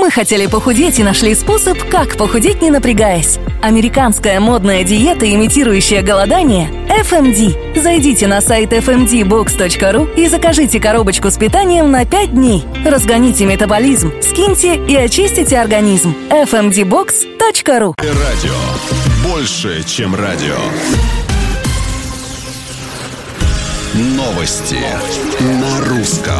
Мы хотели похудеть и нашли способ, как похудеть, не напрягаясь. Американская модная диета, имитирующая голодание – FMD. Зайдите на сайт fmdbox.ru и закажите коробочку с питанием на 5 дней. Разгоните метаболизм, скиньте и очистите организм. fmdbox.ru. Радио. Больше, чем радио. Новости на русском.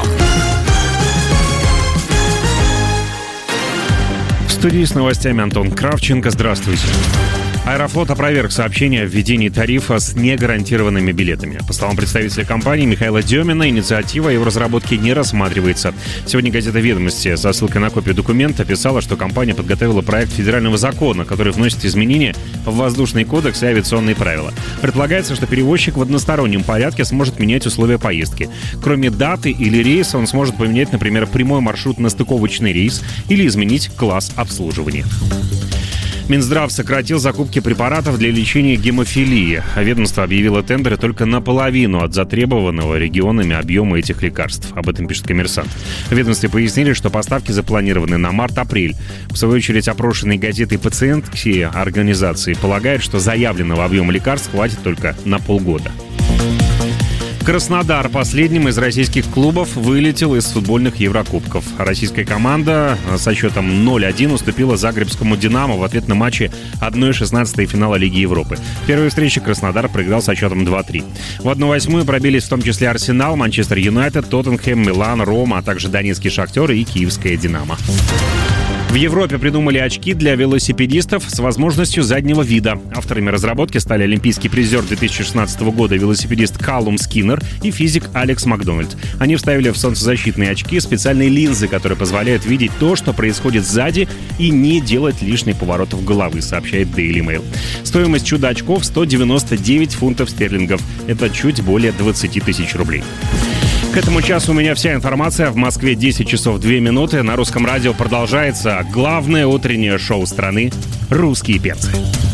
В студии с новостями Антон Кравченко. Здравствуйте. Аэрофлот опроверг сообщение о введении тарифа с негарантированными билетами. По словам представителя компании Михаила Демина, инициатива о его разработке не рассматривается. Сегодня газета «Ведомости» со ссылкой на копию документа писала, что компания подготовила проект федерального закона, который вносит изменения в Воздушный кодекс и авиационные правила. Предполагается, что перевозчик в одностороннем порядке сможет менять условия поездки. Кроме даты или рейса, он сможет поменять, например, прямой маршрут на стыковочный рейс или изменить класс обслуживания. Минздрав сократил закупки препаратов для лечения гемофилии. Ведомство объявило тендеры только наполовину от затребованного регионами объема этих лекарств. Об этом пишет «Коммерсант». В ведомстве пояснили, что поставки запланированы на март-апрель. В свою очередь, опрошенные газетой пациентские организации полагают, что заявленного объема лекарств хватит только на полгода. Краснодар последним из российских клубов вылетел из футбольных Еврокубков. Российская команда со счетом 0-1 уступила Загребскому «Динамо» в ответ на матче 1/16 финала Лиги Европы. В первой встрече Краснодар проиграл со счетом 2-3. В 1/8 пробились в том числе Арсенал, Манчестер Юнайтед, Тоттенхэм, Милан, Рома, а также Донецкий «Шахтер» и Киевская «Динамо». В Европе придумали очки для велосипедистов с возможностью заднего вида. Авторами разработки стали олимпийский призер 2016 года велосипедист Каллум Скиннер и физик Алекс Макдональд. Они вставили в солнцезащитные очки специальные линзы, которые позволяют видеть то, что происходит сзади, и не делать лишних поворотов головы, сообщает Daily Mail. Стоимость чудо-очков 199 фунтов стерлингов. Это чуть более 20 тысяч рублей. К этому часу у меня вся информация. В Москве 10 часов 2 минуты. На русском радио продолжается главное утреннее шоу страны «Русские перцы».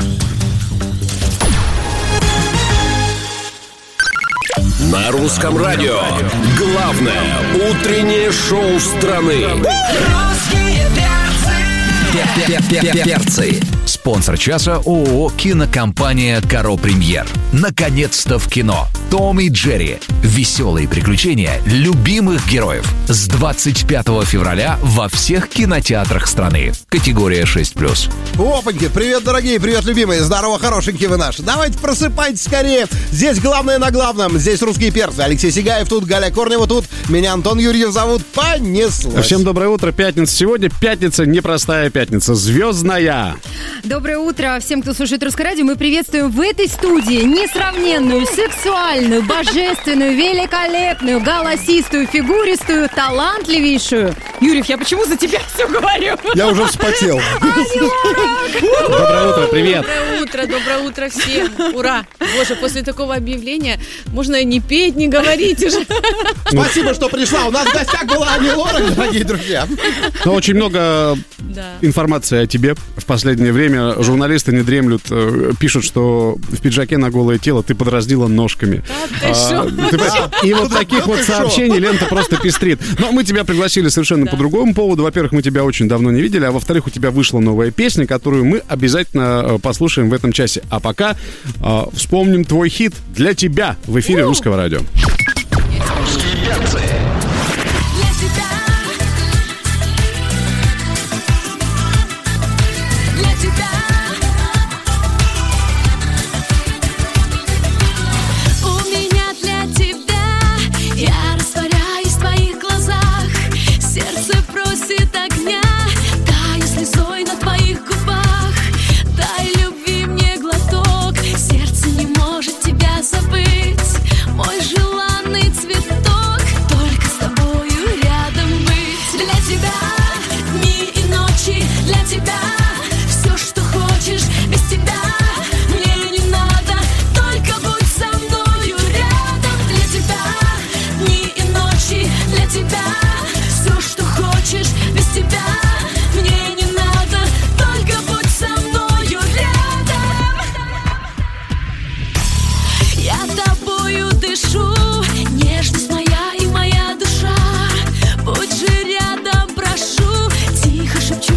На русском радио главное утреннее шоу страны. Русские перцы. Спонсор часа ООО «Кинокомпания Каро Премьер». Наконец-то в кино. Том и Джерри. Веселые приключения любимых героев. С 25 февраля во всех кинотеатрах страны. Категория 6+. Опаньки, привет, дорогие, привет, любимые. Здорово, хорошенькие вы наши. Давайте просыпайтесь скорее. Здесь главное на главном. Здесь «Русские перцы». Алексей Сигаев тут, Галя Корнева тут. Меня Антон Юрьев зовут. Понеслось. Всем доброе утро. Пятница сегодня. Пятница, непростая пятница. Звездная. Доброе утро всем, кто слушает «Русское радио». Мы приветствуем в этой студии несравненную, сексуальную, божественную, великолепную, голосистую, фигуристую, талантливейшую. Юрьев, я почему за тебя все говорю? Я уже вспотел. Доброе утро, привет. Доброе утро всем. Ура. Боже, после такого объявления можно и не петь, не говорить уже. Спасибо, что пришла. У нас в гостях была Ани Лорак, дорогие друзья. Но очень много информации о тебе в последнее время. Журналисты не дремлют, пишут, что в пиджаке на голое тело ты подраздила ножками. И вот таких вот сообщений лента просто пестрит. Но мы тебя пригласили совершенно по другому поводу. Во-первых, мы тебя очень давно не видели, а во-вторых, у тебя вышла новая песня, которую мы обязательно послушаем в этом часе. А пока вспомним твой хит «Для тебя» в эфире Русского радио. Мой желанный цветок, только с тобою рядом быть. Для тебя дни и ночи, для тебя все, что хочешь, без тебя мне не надо, только будь со мною рядом. Для тебя дни и ночи, для тебя все, что хочешь, без тебя мне не надо, только будь со мною рядом. Я тобою дышу, нежность моя и моя душа. Будь же рядом, прошу, тихо шепчу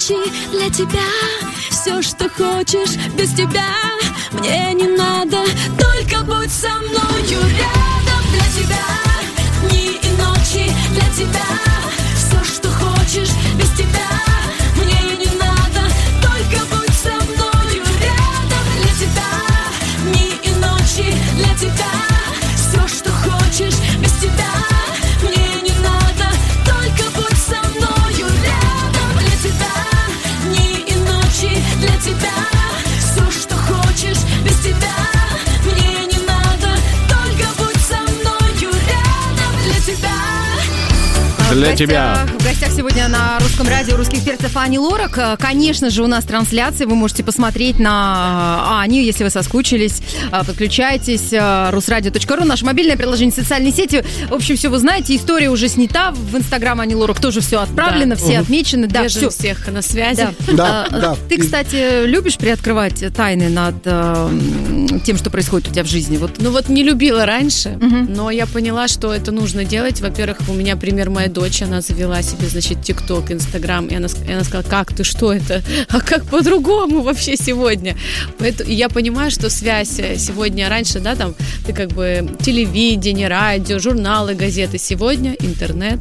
ночи для тебя. Все, что хочешь, без тебя мне не надо. Только будь со мною рядом для тебя. Дни и ночи для тебя. Все, что хочешь, без тебя мне не надо. Только будь со мною рядом для тебя. Дни и ночи для тебя. Все, что хочешь, без тебя мне не надо. Только будь со мною рядом для тебя. Дни и ночи для тебя. Все, что хочешь, без тебя мне не надо. Только будь со мною рядом для тебя. Для тебя. В гостях сегодня на Русском радио русских перцев Ани Лорак. Конечно же, у нас трансляция. Вы можете посмотреть на Аню, если вы соскучились. Подключайтесь. Русрадио.ру. Наше мобильное приложение, социальные сети. В общем, все вы знаете. История уже снята. В Инстаграм Ани Лорак тоже все отправлено, все отмечены. Да, Держим все. всех на связи. Да. Ты, кстати, любишь приоткрывать тайны над тем, что происходит у тебя в жизни? Вот. Ну вот не любила раньше, но я поняла, что это нужно делать. Во-первых, у меня пример моя дочь, она завела себе, значит, ТикТок, Инстаграм, и она сказала, как ты, что это? А как по-другому вообще сегодня? Поэтому я понимаю, что связь сегодня, раньше, да, там, ты как бы телевидение, радио, журналы, газеты, сегодня интернет,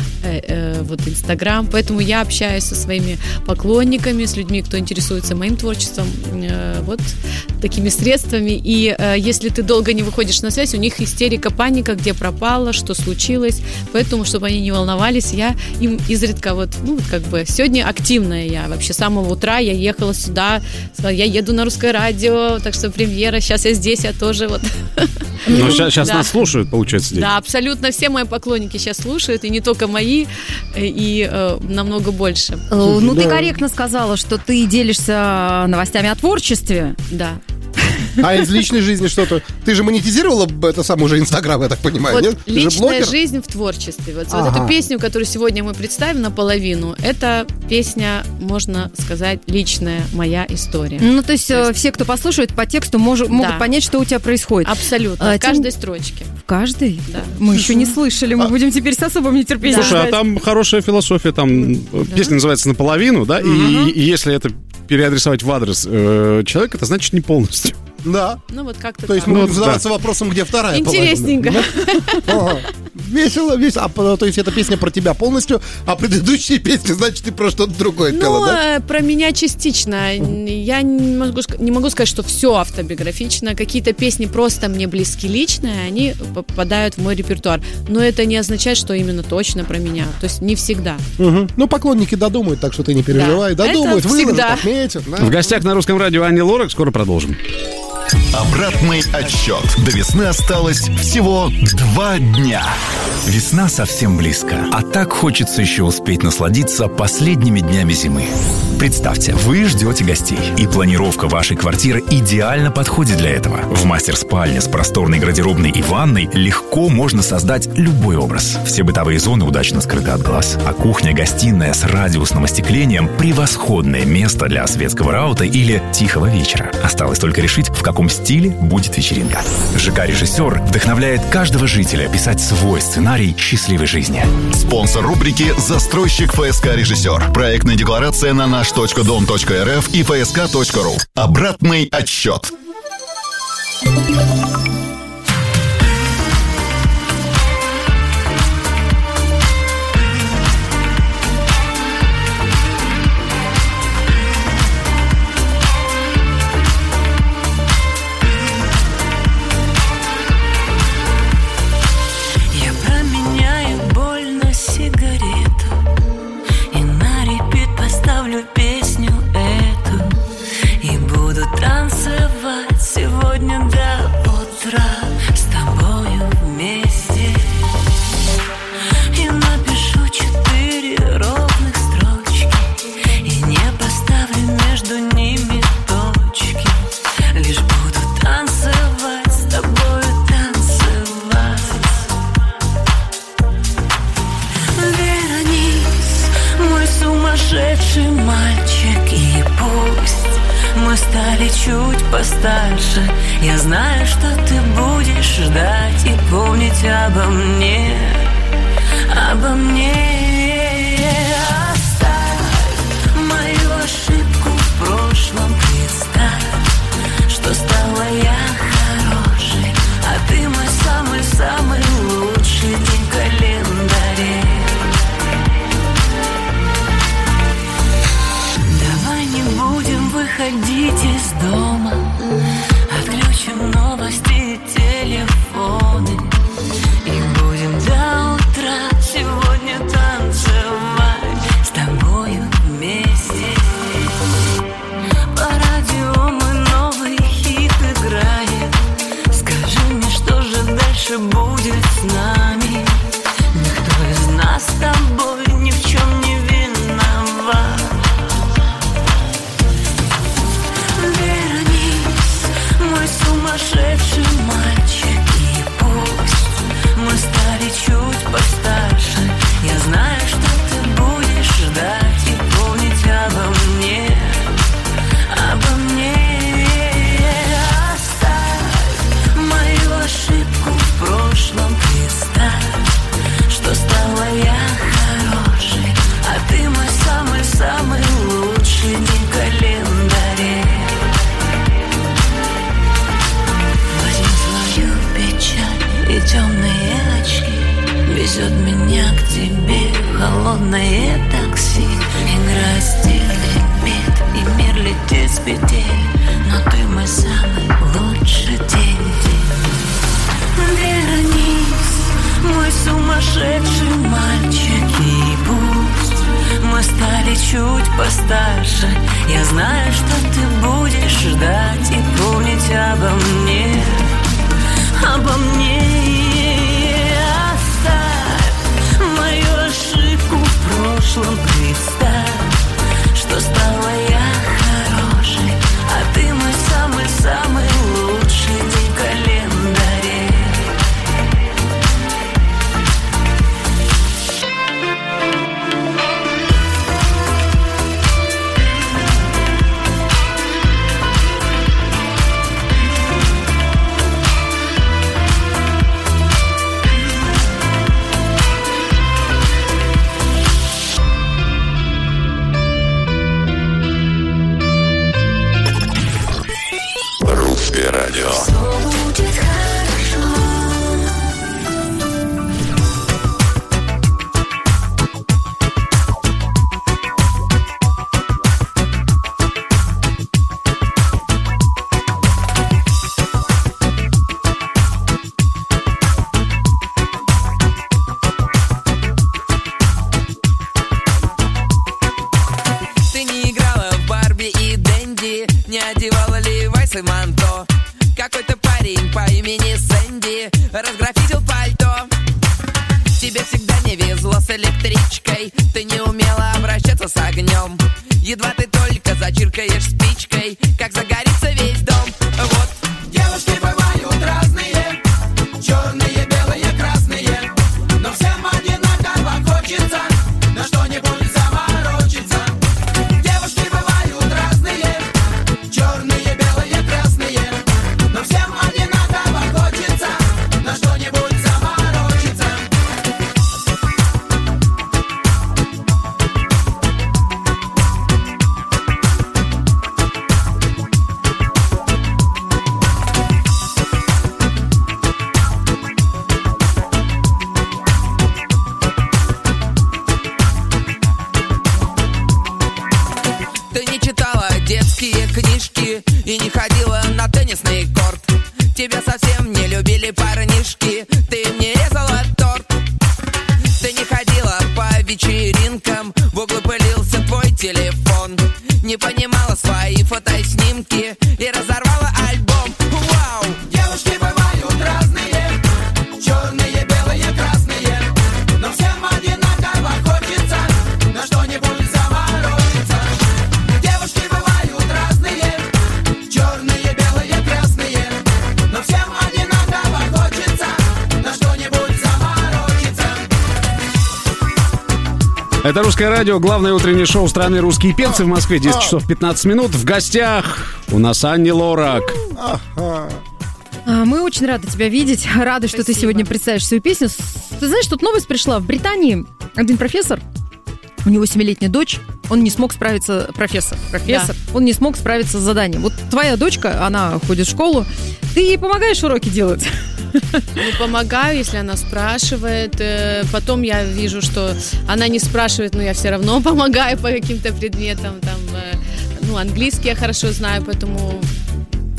вот Инстаграм, поэтому я общаюсь со своими поклонниками, с людьми, кто интересуется моим творчеством, вот такими средствами, и если ты долго не выходишь на связь, у них истерика, паника, где пропала, что случилось, поэтому, чтобы они не волновались, я им изредка вот, ну, как бы, сегодня активная я, вообще с самого утра я ехала сюда, сказала, я еду на Русское радио, так что премьера, сейчас я здесь, я тоже вот. Ну, сейчас нас слушают, получается, здесь. Да, абсолютно все мои поклонники сейчас слушают, и не только мои, и намного больше. Ну, ты корректно сказала, что ты делишься новостями о творчестве. Да. А из личной жизни что-то? Ты же монетизировала это сам уже Инстаграм, я так понимаю, Вот нет? Ты же личная блогер? жизнь в творчестве. Вот эту песню, которую сегодня мы представим наполовину, это песня, можно сказать, личная моя история. Ну, то есть все, кто послушает по тексту, могут понять, что у тебя происходит. Абсолютно. В каждой строчке. В каждой? Да. Мы еще не слышали, мы будем теперь с особым нетерпением Слушай, а ждать. там хорошая философия, там песня называется «Наполовину», да, и если это переадресовать в адрес человека, это значит не полностью. Да. Ну, вот как-то То есть так. мы будем задаваться вопросом, где вторая Интересненько. половина. Ага. Весело. То есть эта песня про тебя полностью, а предыдущие песни, значит, ты про что-то другое пела, да? Про меня частично. Я не могу сказать, что все автобиографично. Какие-то песни просто мне близки лично, и они попадают в мой репертуар. Но это не означает, что именно точно про меня. То есть не всегда. Угу. Ну, поклонники додумают, так что ты не переживай. Да, Додумают, это выложат, всегда. отметят. Да. В гостях на Русском радио Ани Лорак. Скоро продолжим. Обратный отсчет. До весны осталось всего 2 дня. Весна совсем близко, а так хочется еще успеть насладиться последними днями зимы. Представьте, вы ждете гостей, и планировка вашей квартиры идеально подходит для этого. В мастер-спальне с просторной гардеробной и ванной легко можно создать любой образ. Все бытовые зоны удачно скрыты от глаз, а кухня-гостиная с радиусным остеклением – превосходное место для светского раута или тихого вечера. Осталось только решить, в каком стиле будет вечеринка. ЖК-режиссер вдохновляет каждого жителя писать свой сценарий счастливой жизни. Спонсор рубрики «Застройщик ФСК Режиссер». Проектная декларация на наш.дом.рф и fsk.ru. Обратный отсчет. сумасшедший мальчик. И пусть мы стали чуть постарше, я знаю, что ты будешь ждать и помнить обо мне, обо мне. Оставь мою дома. Отключим новости, телефоны и будем до утра сегодня танцевать с тобою вместе. По радио мой новый хит играет. Скажи мне, что же дальше будет с нами? Никто из нас с тобой ни в чем не виноват. Вернись, мой сумасшедший мальчик, и пусть мы стали чуть постарше. Я знаю, что ты будешь ждать и помнить обо мне. Обо мне. Оставь мою ошибку в прошлом, представь, что стала я хорошей, а ты мой самый-самый лучший день в календаре. Возьми свою печаль и темные очки, везет меня к тебе холодное такси. Играет стильный бит, и мир летит с петель, но ты мой самый лучший день. Вернись, мой сумасшедший мальчик, и пусть мы стали чуть постарше. Я знаю, что ты будешь ждать и помнить обо мне. Обо мне. Оставь мою ошибку в прошлом, представь, что стала я хорошей, а ты мой самый-самый лучший день в календаре. Русское радио. Ты не играла в Барби и Дэнди, не одевала Левайс и манто. Какой-то парень по имени Сэнди разграфитил пальто. Тебе всегда не везло с электричкой, ты не умела обращаться с огнем. Едва ты только зачиркаешь спичкой, как загорится весь дом. Вот. Девушки бывают разные, черные, белые, красные, но всем одинаково хочется на что-нибудь заморочиться. Девушки бывают разные, черные, белые, красные, но всем одинаково хочется на что-нибудь заморочиться. Ты не читала детские книжки и не ходила на теннисный корт. Тебя совсем не любили парнишки, ты не резала торт. Ты не ходила по вечеринкам, в углу пылился твой телефон. Не понимала свои фотоснимки и разорвала альбом. Вау! Девушки бывают разные, черные, белые, красные, но всем одинаково хочется на что-нибудь заморочиться. Девушки бывают разные, черные, белые, красные, но всем одинаково хочется на что-нибудь заморочиться. Это «Русское радио», главное утреннее шоу страны «Русские перцы» в Москве. 10 часов 15 минут. В гостях у нас Ани Лорак. Мы очень рады тебя видеть. Рады, что ты сегодня представишь свою песню. Ты знаешь, тут новость пришла. В Британии один профессор, у него 7-летняя дочь, он не смог справиться, профессор, он не смог справиться с заданием. Вот твоя дочка, она ходит в школу, ты ей помогаешь уроки делать? Ну, помогаю, если она спрашивает. Потом я вижу, что она не спрашивает, но я все равно помогаю по каким-то предметам. Там, английский я хорошо знаю, поэтому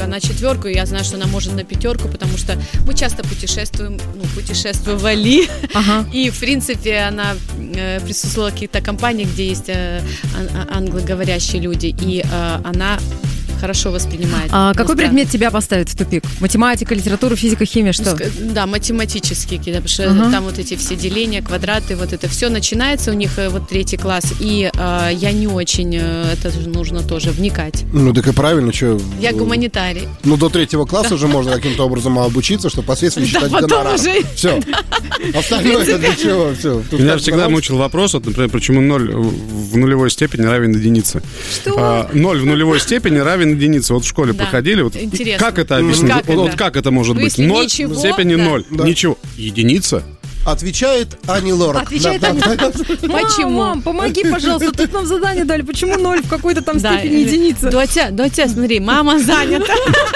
на 4, я знаю, что она может на 5, потому что мы часто путешествовали, и, в принципе, она присутствовала в каких-то компаниях, где есть англоговорящие люди, и она хорошо воспринимает. А какой предмет тебя поставит в тупик? Математика, литература, физика, химия, что? Да, математические какие-то, потому что там вот эти все деления, квадраты, вот это все начинается у них вот 3 класс, и я не очень, это нужно тоже вникать. Ну, так и правильно, что... Я гуманитарий. Ну, до 3 класса уже можно каким-то образом обучиться, чтобы впоследствии считать гонорар. Все. Остальное это для чего? Все. Меня всегда мучил вопрос, вот, например, почему 0 в нулевой степени равен единице. Что? 0 в нулевой степени равен единице. Вот в школе проходили. Вот, как это объяснить? Как это может быть? 0 в степени 0. Ничего. Единица? Отвечает Ани Лорак. Почему? Мам, помоги, пожалуйста, тут нам задание дали. Почему 0 в какой-то там степени единицы? Дотя, смотри, мама занята.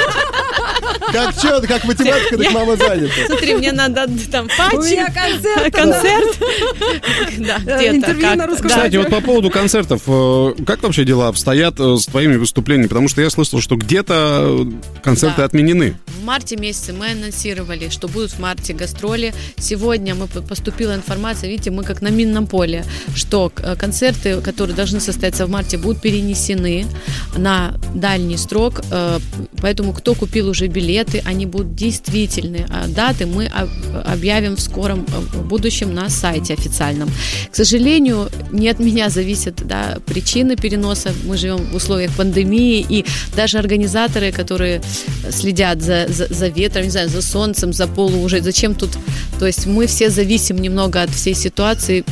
Как математика, так мама занята. Смотри, мне надо там патчи. У меня концерт. Интервью на русском. Кстати, вот по поводу концертов, как вообще дела обстоят с твоими выступлениями? Потому что я слышал, что где-то концерты отменены. В марте месяце мы анонсировали, что будут в марте гастроли. Сегодня поступила информация, видите, мы как на минном поле, что концерты, которые должны состояться в марте, будут перенесены на дальний срок. Поэтому кто купил уже билеты, они будут действительны. А даты мы объявим в скором будущем на сайте официальном. К сожалению, не от меня зависят причины переноса. Мы живем в условиях пандемии, и даже организаторы, которые следят за ветром, не знаю, за солнцем, за полу уже, зачем тут... То есть мы все зависим немного от всей ситуации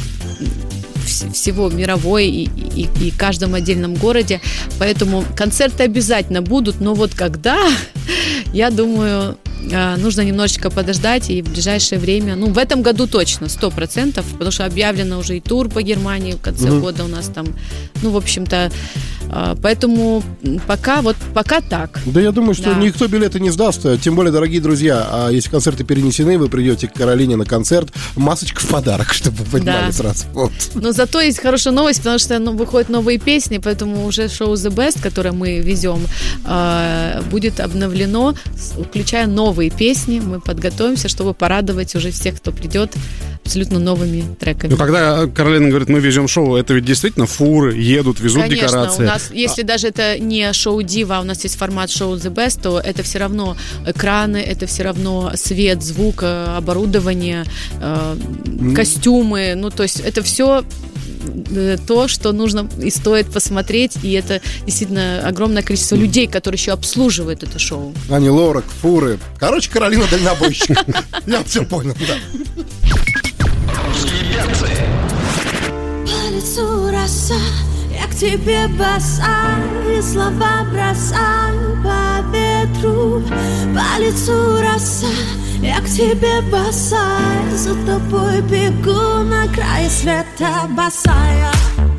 всего мировой и каждом отдельном городе, поэтому концерты обязательно будут, но вот когда, я думаю, нужно немножечко подождать, и в ближайшее время, ну, в этом году точно, 100%, потому что объявлено уже и тур по Германии в конце года у нас там, ну, в общем-то, поэтому пока так. Да, я думаю, что никто билеты не сдаст, тем более, дорогие друзья, если концерты перенесены, вы придете к Каролине на концерт, масочка в подарок, чтобы вы понимали сразу. Вот. Но зато есть хорошая новость, потому что выходят новые песни, поэтому уже шоу The Best, которое мы везем, будет обновлено, включая новые песни. Мы подготовимся, чтобы порадовать уже всех, кто придет, абсолютно новыми треками. Ну, когда Каролина говорит, мы везем шоу, это ведь действительно фуры едут, везут декорации. Конечно, у нас, если даже это не шоу Дива, а у нас есть формат шоу The Best, то это все равно экраны, это все равно свет, звук, оборудование, костюмы, ну, то есть это все то, что нужно и стоит посмотреть, и это действительно огромное количество людей, которые еще обслуживают это шоу. Ани Лорак, фуры. Короче, Каролина дальнобойщик. Я все понял, да. По лицу роса, я к тебе босая, и слова бросаю по ветру. По лицу роса, я к тебе босая, за тобой бегу на край света босая.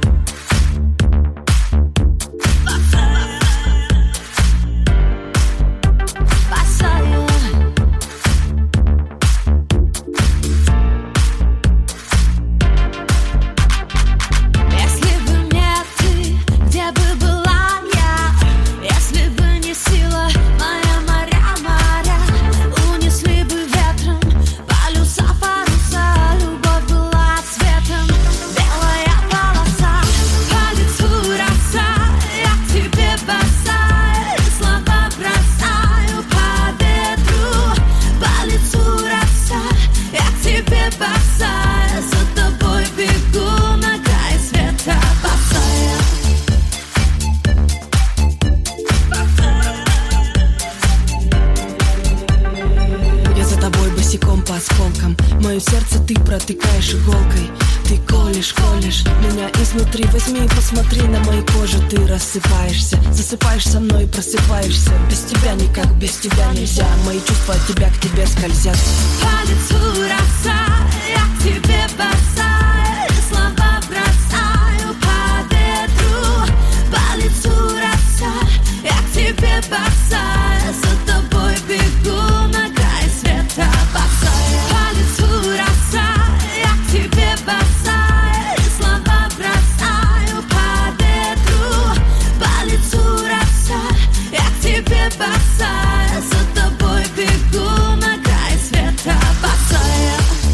Мое сердце ты протыкаешь иголкой. Ты колешь меня изнутри. Возьми и посмотри на мою кожу. Ты рассыпаешься, засыпаешь со мной и просыпаешься. Без тебя никак, без тебя нельзя. Мои чувства от тебя к тебе скользят. По лицу роса, я к тебе босая, и слова бросаю по ветру. По лицу роса, я к тебе босая, за тобой бегу на край света босая. По лицу роса, я к тебе босая, и слова бросаю по ветру. По лицу роса, я к тебе босая. босая, за тобой бегу на край света, босая.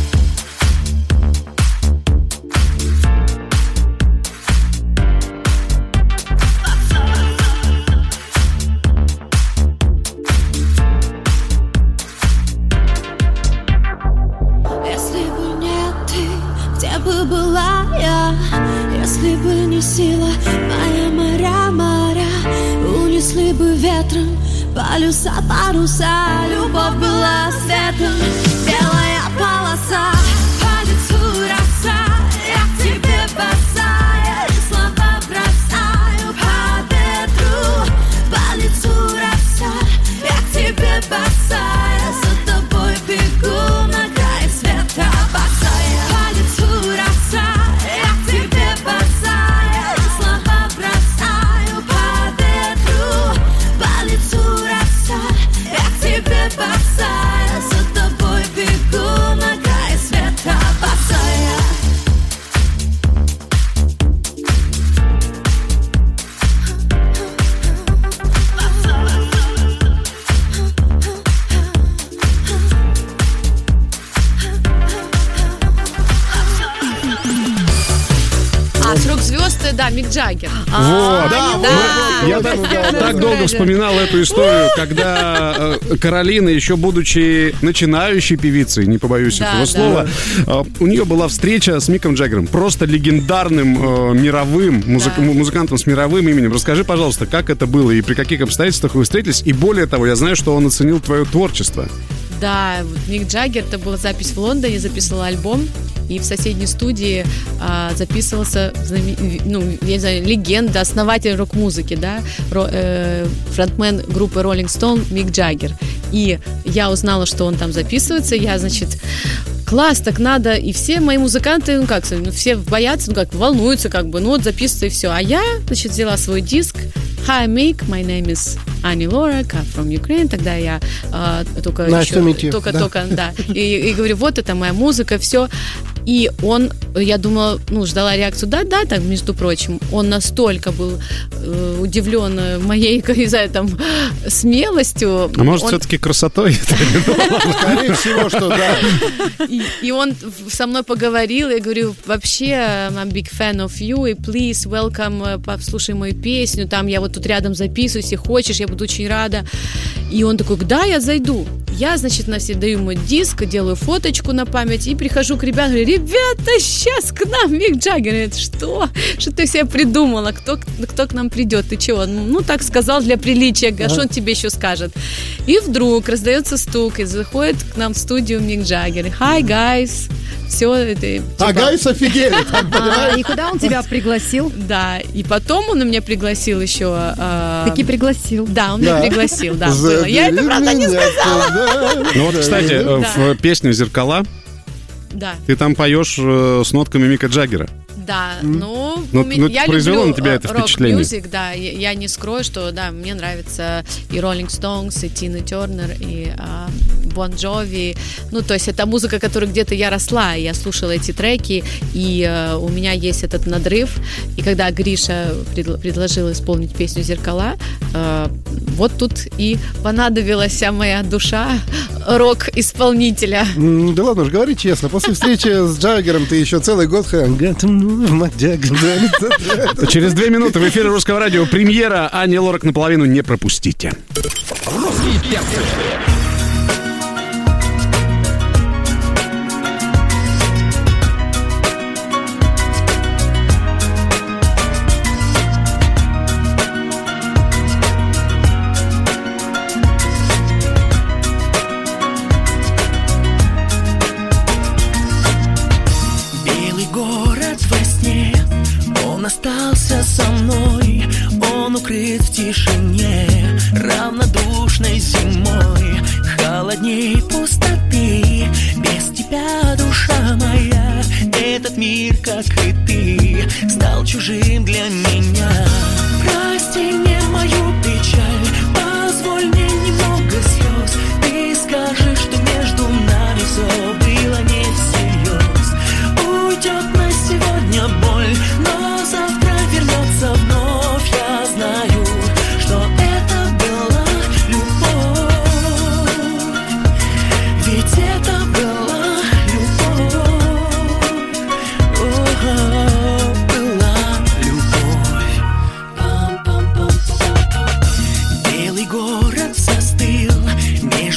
Если бы не ты, где бы была я? Если бы не сила моя, моря, унесли бы ветром полюса, паруса. Любовь была светом, белая полоса, по лицу роса, я к тебе босая, и слова бросаю по ветру, по лицу роса, я к тебе босая, за тобой бегу на край света, босая, по лицу роса, я к тебе босая, и слова бросаю по ветру, по лицу роса, я к тебе босая, за тобой бегу на край света, босая. А «Срок звезд», да, Мик Джаггер. Вот. Да. Я так долго вспоминал эту историю, когда Каролина, еще будучи начинающей певицей, не побоюсь этого слова, у нее была встреча с Миком Джаггером, просто легендарным мировым музыкантом с мировым именем. Расскажи, пожалуйста, как это было и при каких обстоятельствах вы встретились, и более того, я знаю, что он оценил твое творчество. Да, Мик Джаггер, это была запись в Лондоне, записывал альбом, и в соседней студии записывался, я не знаю, легенда, основатель рок-музыки, да, фронтмен группы Rolling Stone Мик Джаггер. И я узнала, что он там записывается, я, значит, класс, так надо, и все мои музыканты, все боятся, волнуются, вот записываются и все. А я, значит, взяла свой диск. Hi, Mick, my name is Annie Lorак, I'm from Ukraine. Тогда я только и говорю, вот это моя музыка, все. И он, я думала, ждала реакцию, да, так, между прочим, он настолько был удивлен моей, не знаю, смелостью. А может, все-таки красотой? Скорее всего, что да. И он со мной поговорил, я говорю, вообще, I'm big fan of you, и please, welcome, послушай мою песню, там я вот тут рядом записываюсь, если хочешь, я буду очень рада. И он такой, да, я зайду. Я, значит, даю ему диск, делаю фоточку на память и прихожу к ребятам, говорю, ребята, сейчас к нам Мик Джаггер. Говорит, что? Что ты себе придумала? Кто к нам придет? Ты чего? Так сказал для приличия. А что он тебе еще скажет? И вдруг раздается стук, и заходит к нам в студию Мик Джаггер. Hi, guys. Все это... А гайс офигели, и куда он тебя пригласил? Да, и потом он меня пригласил еще... Таки пригласил. Да, он меня пригласил, да. Я это, правда, не сказала. Кстати, в песне «Зеркала» ты там поешь с нотками Мика Джаггера. Да, я произвело люблю на тебя это впечатление. Рок-мьюзик, да, я не скрою, что, да, мне нравится и Rolling Stones, и Тина Тернер, и Бон Джови, то есть это музыка, которой где-то я росла, я слушала эти треки, и у меня есть этот надрыв, и когда Гриша предложил исполнить песню «Зеркала», вот тут и понадобилась вся моя душа рок-исполнителя. Да ладно уж, говори честно, после встречи с Джаггером ты еще целый год Через 2 минуты в эфире Русского радио премьера Ани Лорак наполовину, не пропустите. Русские перцы. Остался со мной, он укрыт в тишине, равнодушной зимой, холодней пустоты. Без тебя, душа моя, этот мир, как и ты, стал чужим для меня. Прости мне мою печаль, позволь мне немного слез. Ты скажешь, что между нами все было не всерьез. Уйдет на сегодня боль, но завтра вернется вновь. Я знаю, что это была любовь.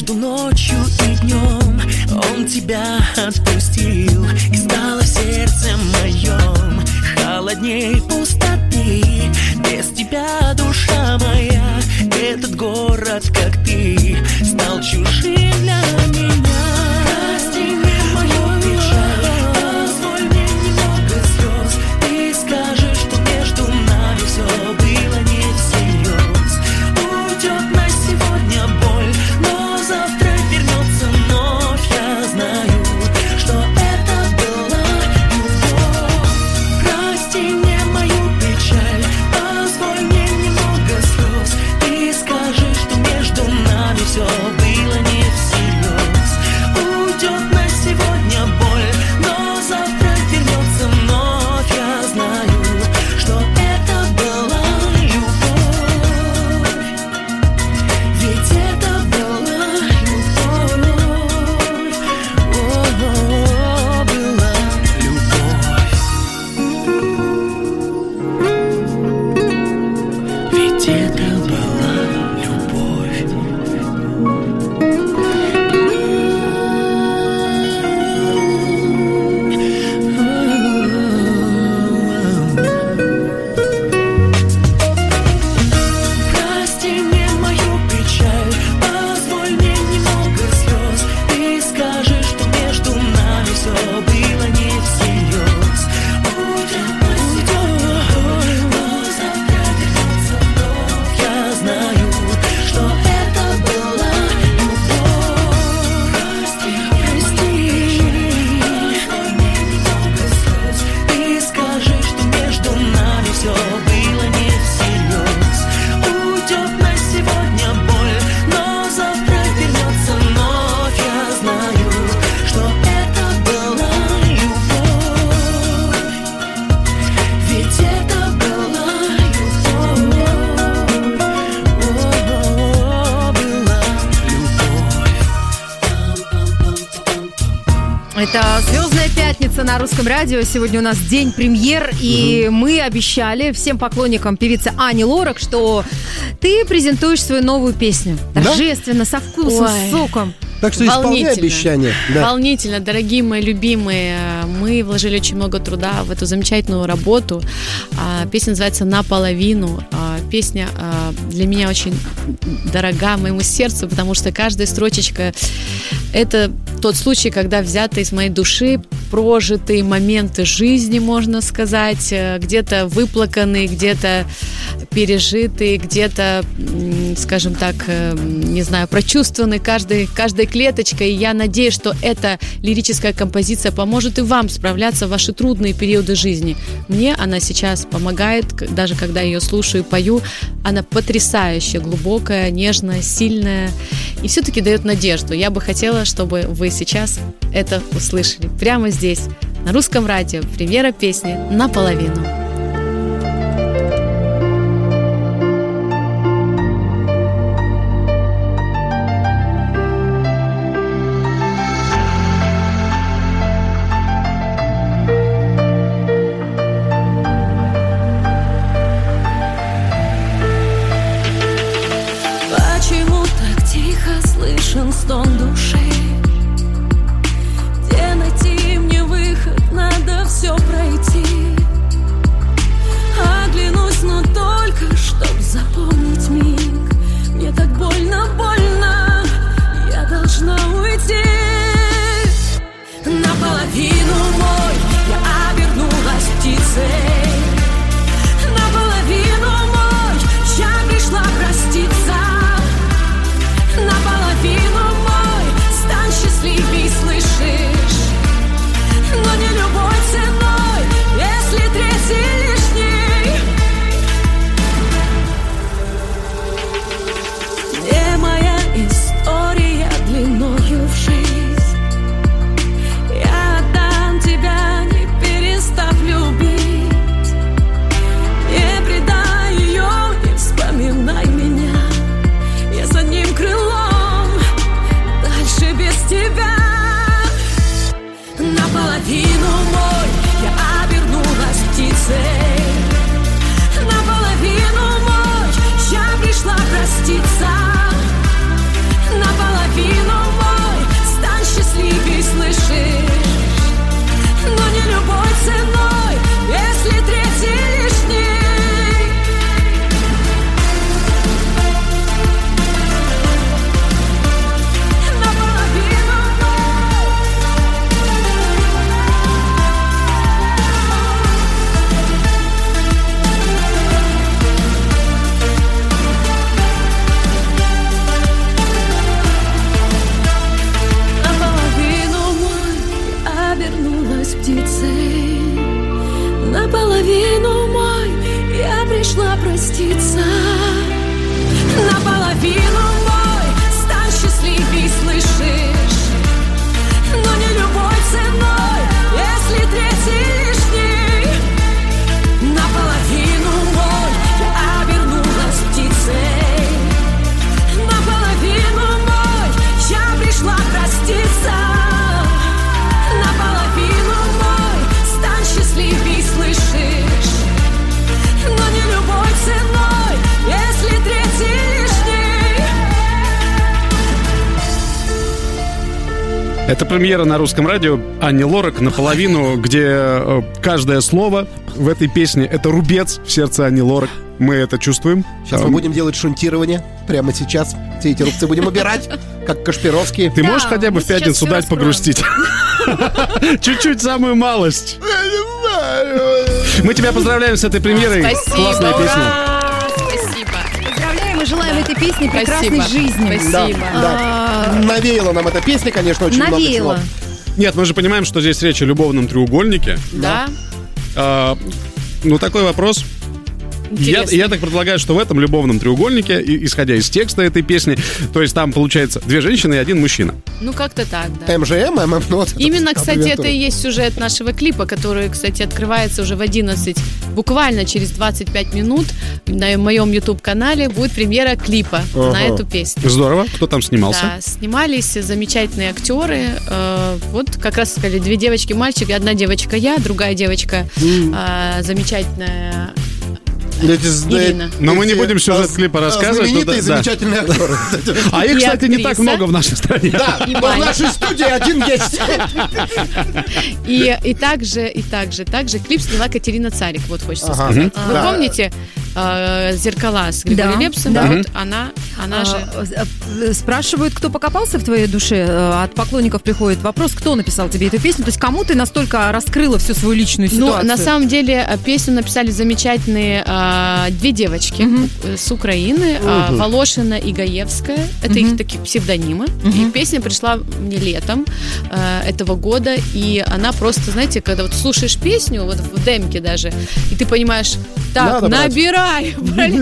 между ночью и днем. Он тебя отпустил, и стало в сердце моем холодней пустоты. Без тебя, душа моя, этот город, как ты, стал чужим для меня. Прости мне мою печаль, позволь мне немного слез. Ты скажешь, что между нами все было не всерьез. Уйдет на сегодня боль, но завтра вернется вновь. Я знаю, что это была любовь. Прости мне мою печаль, позволь мне немного слез. Ты скажешь, что между нами все было не всерьез. Уйдет на сегодня боль, но завтра вернется вновь. Я знаю, что это была любовь. Ведь это была любовь. О, была любовь. Ведь это была любовь. Прости мне мою печаль, позволь мне немного слез. Ты скажешь, что между нами все было не всерьез. Уйдет на сегодня, но завтра вернется вновь. Я знаю, что это была любовь. Прости, позволь мне немного слез. Ты скажешь, что между нами все было не всерьез. Уйдет на сегодня боль, но завтра вернется вновь. Я знаю, что это была любовь. Ведь это была любовь. О, была любовь. Это «Звездная пятница» на Русском радио. Сегодня у нас день премьер, и мы обещали всем поклонникам певицы Ани Лорак, что ты презентуешь свою новую песню. Торжественно, со вкусом, с соком. Так что исполняй Волнительно. обещание. Да. Волнительно, дорогие мои любимые. Мы вложили очень много труда в эту замечательную работу. Песня называется «Наполовину». Песня для меня очень дорога моему сердцу, потому что каждая строчечка – это тот случай, когда взяты из моей души прожитые моменты жизни, можно сказать, где-то выплаканные, где-то пережитые, где-то, скажем так, не знаю, прочувствованы каждой клеточкой. И я надеюсь, что эта лирическая композиция поможет и вам справляться в ваши трудные периоды жизни. Мне она сейчас помогает, даже когда я ее слушаю и пою. Она потрясающая, глубокая, нежная, сильная и все-таки дает надежду. Я бы хотела, чтобы вы сейчас это услышали. Прямо здесь, на Русском радио, премьера песни «Наполовину». Почему так тихо слышен стон души? Где найти мне выход? Надо все пройти. Оглянусь, но только чтоб запомнить миг. Мне так больно, больно. Я должна уйти. Наполовину мой я обернулась птицей. Наполовину мой я пришла проститься. Наполовину мой Это премьера на русском радио Ани Лорак наполовину, где каждое слово в этой песне — это рубец в сердце Ани Лорак. Мы это чувствуем. Сейчас мы будем делать шунтирование. Прямо сейчас. Все эти рубцы будем убирать, как Кашпировские. Ты можешь хотя бы в пятницу дать погрустить? Чуть-чуть, самую малость. Мы тебя поздравляем с этой премьерой. Спасибо. Классная песня. Спасибо. Поздравляем и желаем этой песни прекрасной жизни. Спасибо. Да. Навеяла нам эта песня, конечно, очень много всего. Нет, мы же понимаем, что здесь речь о любовном треугольнике. Да. Ну, такой вопрос. Я так предполагаю, что в этом любовном треугольнике, исходя из текста этой песни, то есть там получается 2 женщины и 1 мужчина. Ну, как-то так, да. МЖМ, вот Именно, кстати, это и есть сюжет нашего клипа, который, кстати, открывается уже в 11, буквально через 25 минут на моем YouTube-канале будет премьера клипа на эту песню. Здорово. Кто там снимался? Да, снимались замечательные актеры. Вот как раз сказали 2 девочки, мальчик, 1 девочка я, другая девочка замечательная Ирина. Но мы не будем сюжет клипа рассказывать. Знаменитые замечательные актеры. А их, кстати, не так много в нашей стране. Да, в нашей студии 1 есть. И также клип сняла Катерина Царик, вот хочется сказать. Вы помните «Зеркала» с Григорием Лепсом? Вот она же... Спрашивают, кто покопался в твоей душе. От поклонников приходит вопрос, кто написал тебе эту песню. То есть кому ты настолько раскрыла всю свою личную ситуацию? Ну, на самом деле, песню написали замечательные 2 девочки с Украины, Волошина и Гаевская. Это их такие псевдонимы. И песня пришла мне летом этого года, и она просто, знаете, когда вот слушаешь песню, вот в демке даже, и ты понимаешь, так, набирай,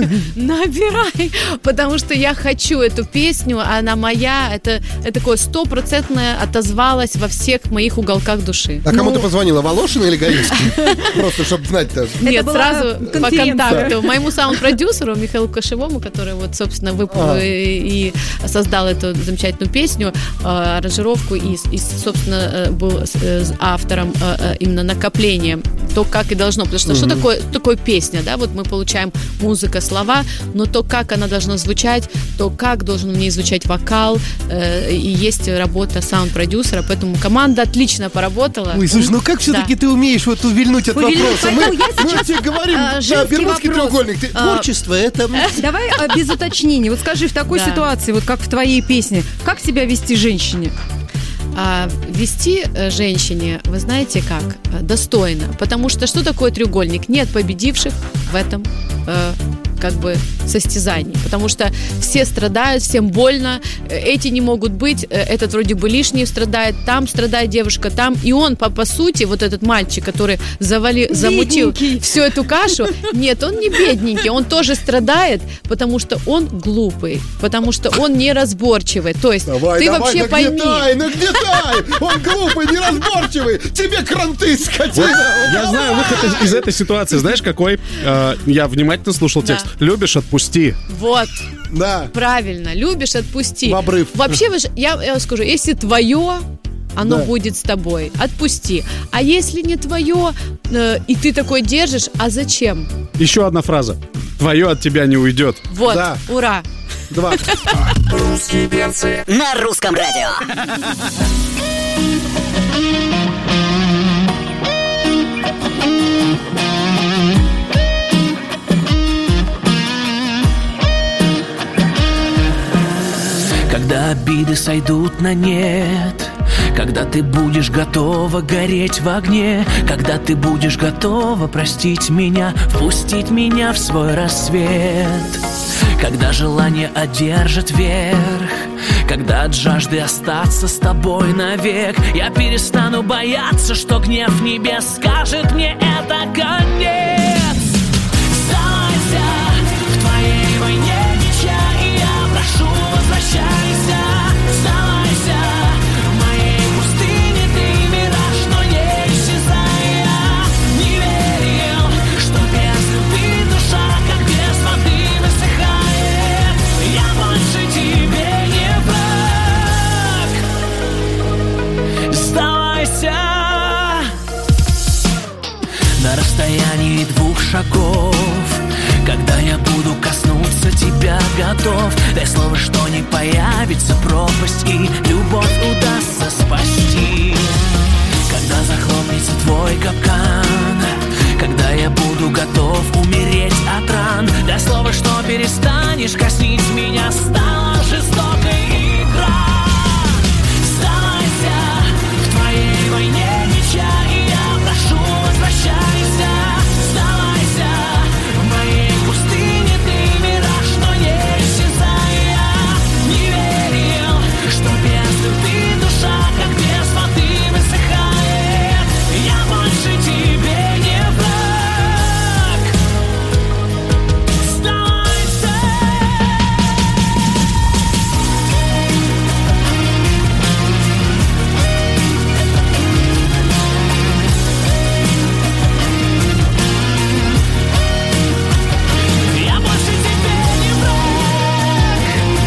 потому что я хочу эту песню, она моя, это такое 100% отозвалось во всех моих уголках души. А кому ты позвонила, Волошина или Гаевский? Просто, чтобы знать-то. Нет, сразу по контакту. Моему саунд-продюсеру Михаилу Кошевому, который вот, собственно, и создал эту замечательную песню, аранжировку и собственно, был автором именно накопления, то, как и должно. Потому что что такое песня, да? Вот мы получаем музыка, слова, но то, как она должна звучать, то, как должен в ней звучать вокал, и есть работа саунд-продюсера, поэтому команда отлично поработала. Ой, слушай, ну как все-таки ты умеешь вот увильнуть от вопроса? Мы тебе говорим, Бермудский треугольник, творчество это... Давай без уточнений. Вот скажи, в такой ситуации, вот как в твоей песне, как себя вести женщине? Вести женщине, вы знаете как? Достойно. Потому что что такое треугольник? Нет победивших в этом как бы состязаний, потому что все страдают, всем больно, эти не могут быть, этот вроде бы лишний страдает, там страдает девушка, там, и он по сути, вот этот мальчик, который замутил всю эту кашу, нет, он не бедненький, он тоже страдает, потому что он глупый, потому что он неразборчивый, то есть ты вообще пойми. Нагнетай, он глупый, неразборчивый, тебе кранты, скотина. Я знаю выход из этой ситуации, знаешь какой? Я внимательно слушал текст. Любишь — отпусти. Вот. Да. Правильно. Любишь — отпусти. В обрыв. Вообще, я скажу, если твое, оно будет с тобой. Отпусти. А если не твое, и ты такой держишь, а зачем? Еще одна фраза. Твое от тебя не уйдет. Вот. Да. Ура. 2. Русские перцы на русском радио. Когда обиды сойдут на нет, когда ты будешь готова гореть в огне, когда ты будешь готова простить меня, впустить меня в свой рассвет, когда желание одержит верх, когда от жажды остаться с тобой навек, я перестану бояться, что гнев небес скажет мне это конец. Сдавайся в твоей войне меча, и я прошу, возвращайся. Сдавайся в моей пустыне, ты мираж, но не исчезай. Я не верил, что без любви душа, как без воды, насыхает. Я больше тебе не враг. Сдавайся. На расстоянии 2 шагов, когда я буду коснуться тебя готов, дай слово, что не появится пропасть, и любовь удастся спасти. перестанешь коснить меня, стала жестокой игра. Сдавайся, в твоей войне ничья, и я прошу, возвращайся. Сдавайся, в моей пустыне ты мираж, но не исчезай. Я не верил, что без любви душа, как без воды, высыхает. Я больше тебе не враг. Сдавайся. Я больше тебе не враг.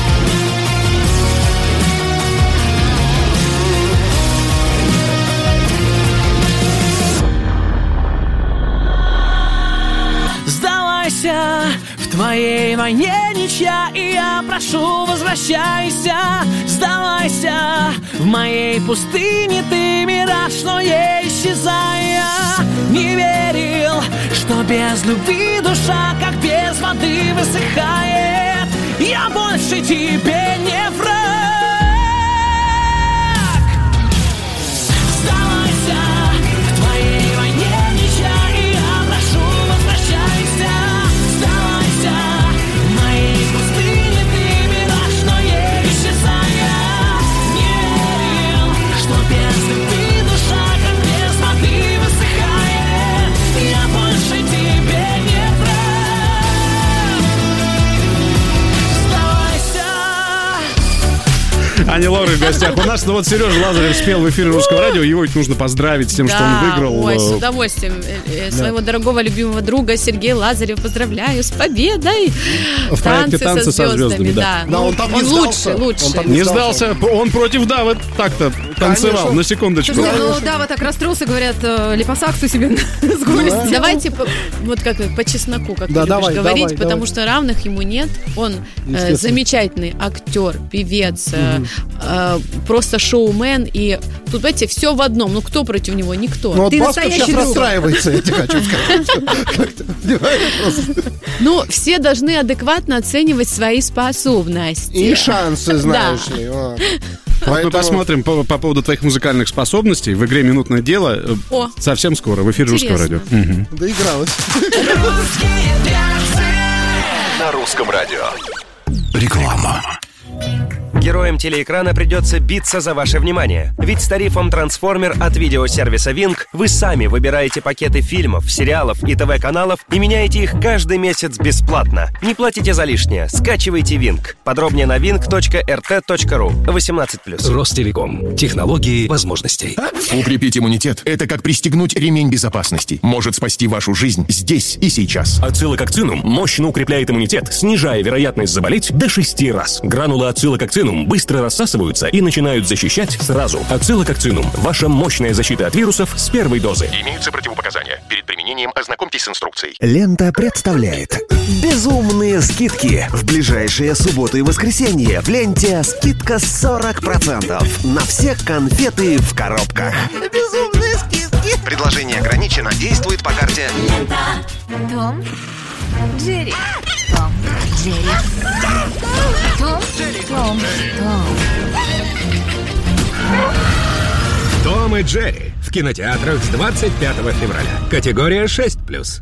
Сдавайся, в твоей войне ничья, и я прошу, возвращайся. Сдавайся, в моей пустыне ты мираж, но не исчезай. Я не верил, что без любви душа, как без воды, высыхает. Я больше тебе не враг. Сдавайся, в твоей войне ничья, и я прошу, возвращайся. Сдавайся, в моей пустыне ты мираж, но не исчезай. Я не верил, что без любви душа, как без воды, высыхает. Я больше тебе не враг. Сдавайся. Ани Лорак в гостях у нас. Ну вот Сережа Лазарев спел в эфире Русского радио. Его ведь нужно поздравить с тем, что он выиграл. Ой, с удовольствием. Своего дорогого любимого друга Сергея Лазарева поздравляю с победой. В проекте «Танцы со звездами». Да, он там не лучше. Не сдался. Он против Давы так-то танцевал. На секундочку. Слушайте, ну Дава так расстроился, говорят, липосакцию себе сгорел. Давайте вот как по чесноку, как Да, ты любишь давай, говорить, давай, потому что равных ему нет. Он замечательный актер, певец, просто шоумен. И тут, знаете, все в одном. Ну, кто против него? Никто. Ну, вот Ты Басков сейчас настоящий друг. расстраивается, я тебе хочу сказать. Как-то, понимаешь, просто. Ну, все должны адекватно оценивать свои способности. И шансы, знаешь ли. вот. Вот мы Поэтому- посмотрим по поводу твоих музыкальных способностей в игре «Минутное дело» совсем скоро в эфире Русского радио. Интересно. Доигралась. На русском радио. Реклама. Героям телеэкрана придется биться за ваше внимание. Ведь с тарифом «Трансформер» от видеосервиса Wink вы сами выбираете пакеты фильмов, сериалов и ТВ-каналов и меняете их каждый месяц бесплатно. Не платите за лишнее. Скачивайте Wink. Подробнее на wink.rt.ru. 18+. Ростелеком. Технологии возможностей. Укрепить иммунитет – это как пристегнуть ремень безопасности. Может спасти вашу жизнь здесь и сейчас. Ацилококцинум мощно укрепляет иммунитет, снижая вероятность заболеть до 6 раз. Гранулы ацилококцинум быстро рассасываются и начинают защищать сразу. Ацилококцинум – ваша мощная защита от вирусов с первой дозы. Имеются противопоказания. Перед применением ознакомьтесь с инструкцией. Лента представляет безумные скидки в ближайшие субботы и воскресенье. В ленте скидка 40% на все конфеты в коробках. Безумные скидки. Предложение ограничено. Действует по карте. Том, Джерри. Том, Джерри. Том, Том, Том и Джерри в кинотеатрах с 25 февраля. Категория 6+.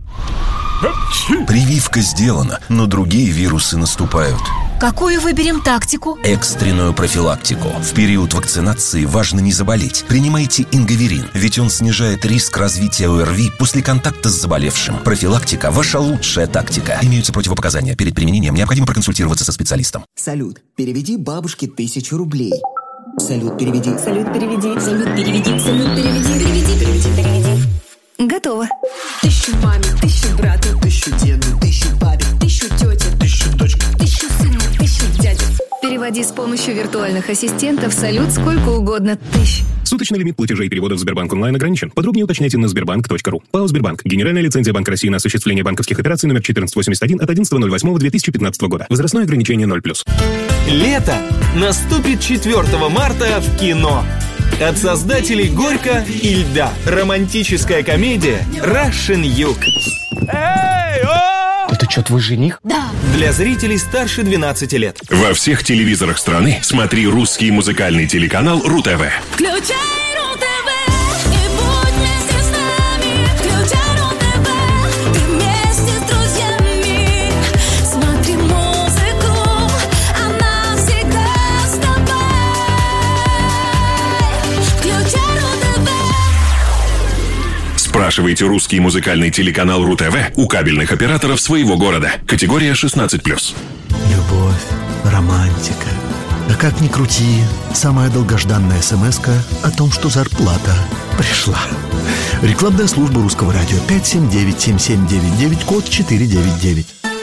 Прививка сделана, но другие вирусы наступают. Какую выберем тактику? Экстренную профилактику. В период вакцинации важно не заболеть. Принимайте ингаверин, ведь он снижает риск развития ОРВИ после контакта с заболевшим. Профилактика – ваша лучшая тактика. Имеются противопоказания. Перед применением необходимо проконсультироваться со специалистом. Салют, переведи бабушке 1000 рублей. Салют, переведи. Салют, переведи. Салют, переведи. Салют, переведи. Готово. 1000 маме, 1000 брату, 1000 деду, 1000 папе, 1000 тете, 1000 дочке, 1000 сыну, 1000 дяде. Переводи с помощью виртуальных ассистентов салют сколько угодно тысяч. Суточный лимит платежей и переводов в Сбербанк онлайн ограничен. Подробнее уточняйте на sberbank.ru. ПАО «Сбербанк». Генеральная лицензия Банка России на осуществление банковских операций номер 1481 от 11.08.2015 года. Возрастное ограничение 0+. Лето наступит 4 марта в кино. От создателей «Горько» и «Льда». Романтическая комедия «Russian Юг». Эй, о! Это что, твой жених? Да. Для зрителей старше 12 лет. Во всех телевизорах страны смотри русский музыкальный телеканал РУ-ТВ. Включай РУ-ТВ и будь вместе с нами. Включай РУ-ТВ, ты вместе с друзьями. Смотри музыку, она всегда с тобой. Включай РУ-ТВ. Спрашивайте русский музыкальный телеканал РУ-ТВ у кабельных операторов своего города. Категория 16+. Любовь, романтика. А как ни крути, самая долгожданная смс-ка о том, что зарплата пришла. Рекламная служба Русского радио 579-7799, код 499.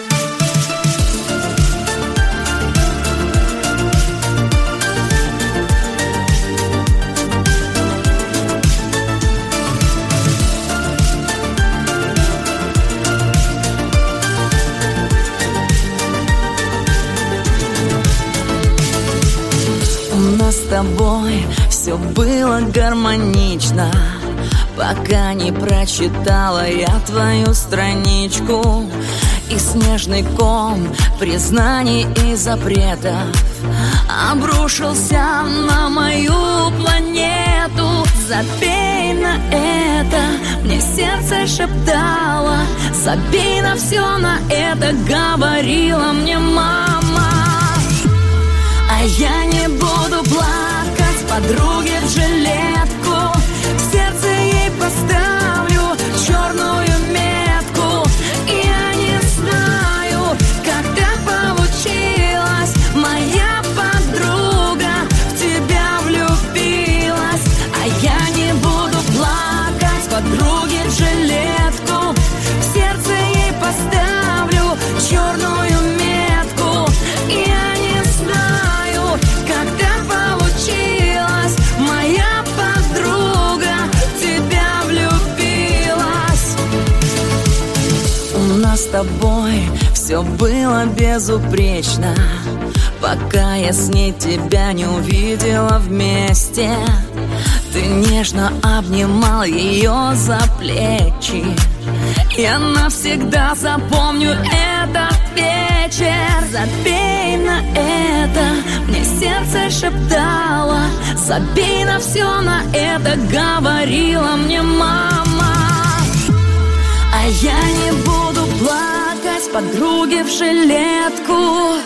С тобой все было гармонично, пока не прочитала я твою страничку. И снежный ком признаний и запретов обрушился на мою планету. Забей на это, мне сердце шептало. Забей на все на это, говорила мне мама. А я не буду плакать подруге в жилетку. В сердце ей поставлю черную метку. И я не знаю, как так получилось. Моя подруга в тебя влюбилась. А я не буду плакать подруге в жилетку. В сердце ей поставлю черную метку. И я не знаю, как так получилось. Моя подруга в тебя влюбилась. У нас с тобой все было безупречно, пока я с ней тебя не увидела вместе. Ты нежно обнимал ее за плечи. Я навсегда запомню этот вечер. Забей на это, мне сердце шептало. Забей на все на это, говорила мне мама. А я не буду плакать подруге в жилетку.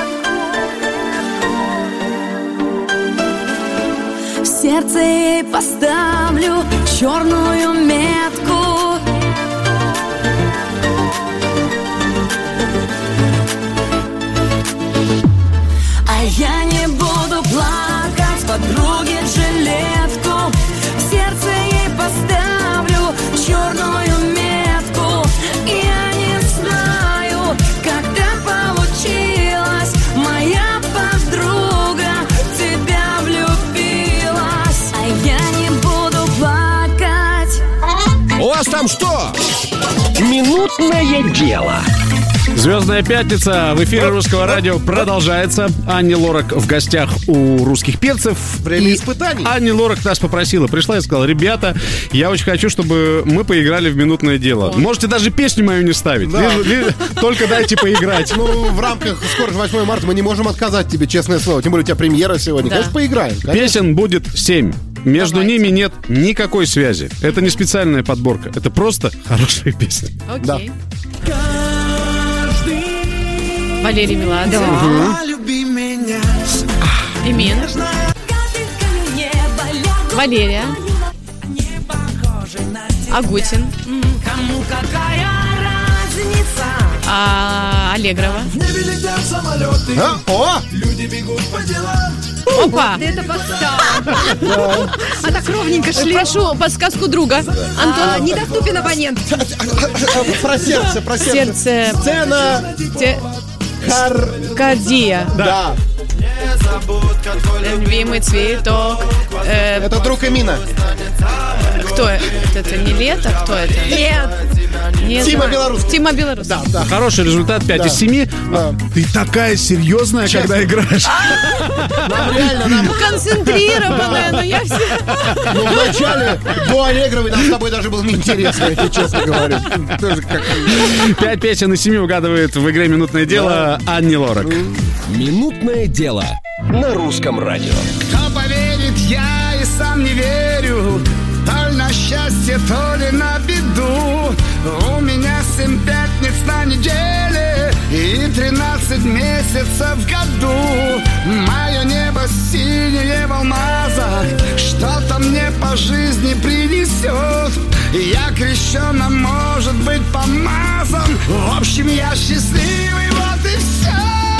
В сердце ей поставлю черную метку. А я не буду плакать подруге в жилетку. В сердце ей поставлю черную метку. И я не знаю, как так получилось. Моя подруга в тебя влюбилась. А я не буду плакать. У вас там что? Минутное дело. Звездная пятница в эфире Русского радио продолжается. Анни Лорак в гостях у русских перцев. Время испытаний. Анни Лорак нас попросила. Пришла и сказала: ребята, я очень хочу, чтобы мы поиграли в минутное дело. Можете даже песню мою не ставить. Да. Только дайте поиграть. Ну, в рамках скоро же 8 марта мы не можем отказать тебе, честное слово. Тем более у тебя премьера сегодня. Да. Конечно, поиграем. Конечно. Песен будет 7. Между ними нет никакой связи. Это не специальная подборка. Это просто хорошие песни. Окей. Да. Валерий Меладзе. Эмин. Валерия. Агутин. Аллегрова. О! Опа! Ты это поставил. А так ровненько шли. Прошу подсказку друга. Антон. Недоступен абонент. Про сердце, про сердце. Сердце. Сцена. Кадия. Да. Любимый цветок. Это друг Эмина. Кто это? Это не Лето? Кто это? Нет. Тима Белорусских. Тима Белорусских. Да. Хороший результат, 5 из 7. Ты такая серьезная, когда играешь. Нам реально, концентрированная, но я все... Ну, вначале до Аллегровой нам с тобой даже было неинтересно, я тебе честно говорю. 5 песен из 7 угадывает в игре «Минутное дело» Анни Лорак. Минутное дело на русском радио. Кто поверит, я и сам не верю. То ли на счастье, то ли на беду. У меня 7 пятниц на неделе и 13 месяцев в году. Мое небо синее в алмазах что-то мне по жизни принесет. Я крещен, а может быть помазан. В общем, я счастливый, вот и все.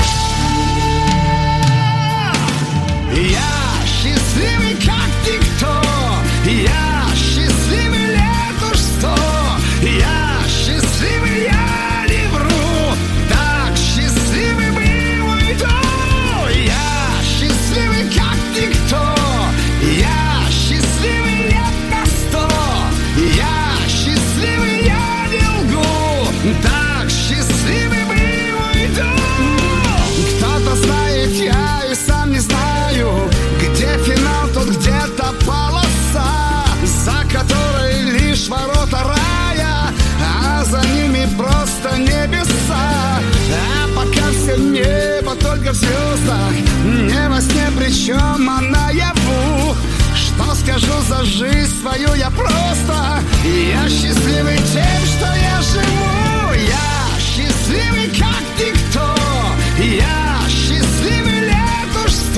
Я счастливый, как никто. Я счастливый лет уж 100. Я счастливый, я не вру. Так счастливый был уйду. Я счастливый, как никто. Я счастливый лет на 100. Я счастливый, я не лгу. Так счастливый был уйду. Кто-то знает, я и сам не знаю, где финал, тут где-то полоса, за которой лишь ворота рая, а за ними просто небеса. А пока все небо только в звездах, не во сне, причем а наяву. Что скажу за жизнь свою я просто. Я счастливый тем, что я живу. Я счастливый, как никто. Я счастливый лет уж 100.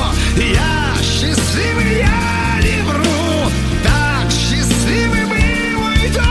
Я счастливый, я не вру. Так счастливый был уйду.